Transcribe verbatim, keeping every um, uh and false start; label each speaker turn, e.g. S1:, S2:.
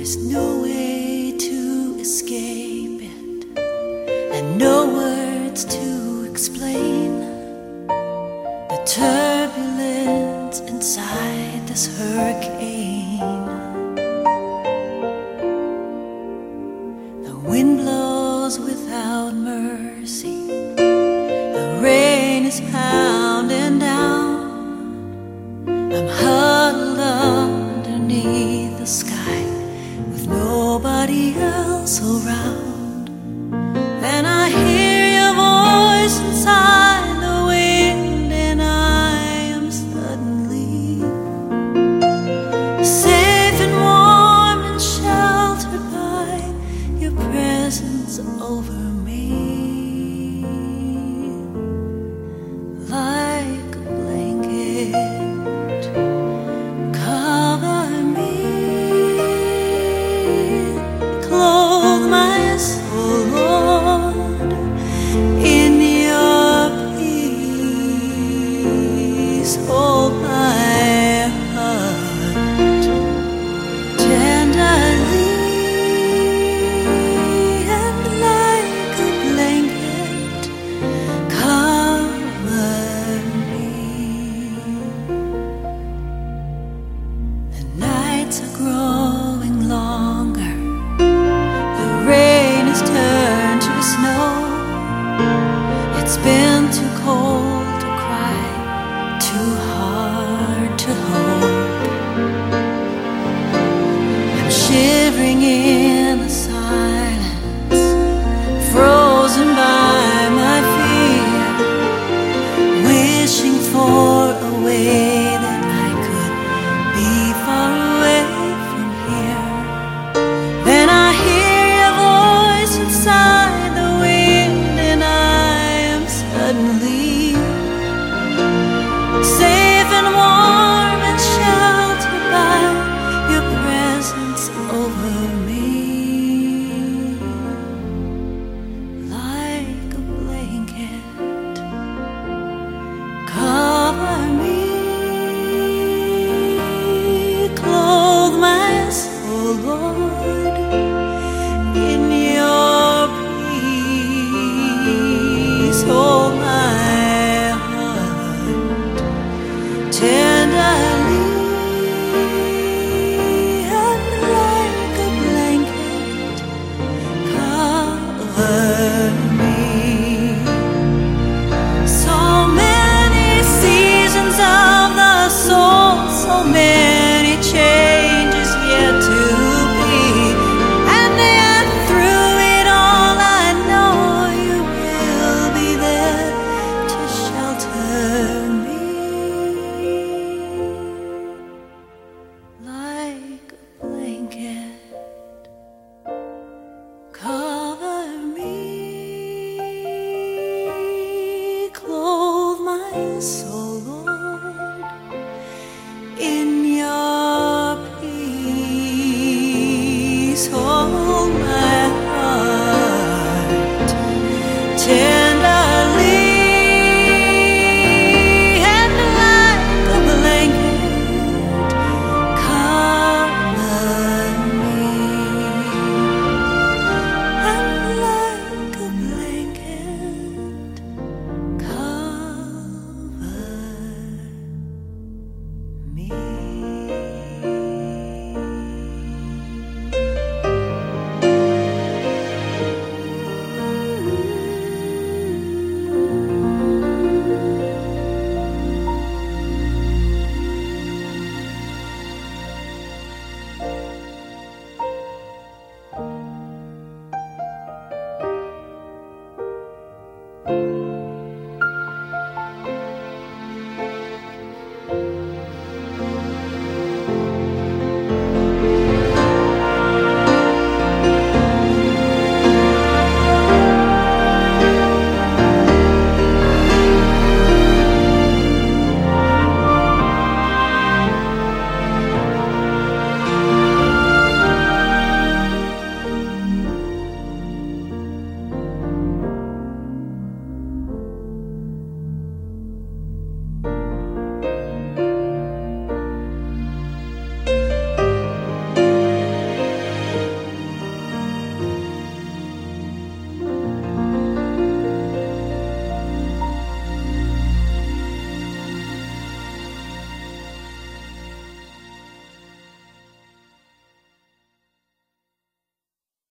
S1: There's no way to escape it, and no words to explain the turbulence inside this hurricane. The wind blows without mercy, the rain is pounding down. I'm huddled underneath the sky with nobody else around. Then I hear your voice inside the wind, and I am suddenly safe and warm and sheltered by your presence over me. Like a blanket, cover me, clothe my soul, Lord, in your peace. Hold my heart tenderly, and like a blanket, cover me. The nights are growing longer, the rain has turned to snow. It's been too cold to cry, too hard to hope. I'm shivering in the silence, frozen by my fear, wishing for a way that I could be far away from here. Then I hear your voice inside the wind, and I am suddenly safe and warm and sheltered by your presence over me. Like a blanket, cover me, clothe my soul, Lord, in your peace. Hold my heart tenderly, and like a blanket, cover me. So many seasons of the soul, so many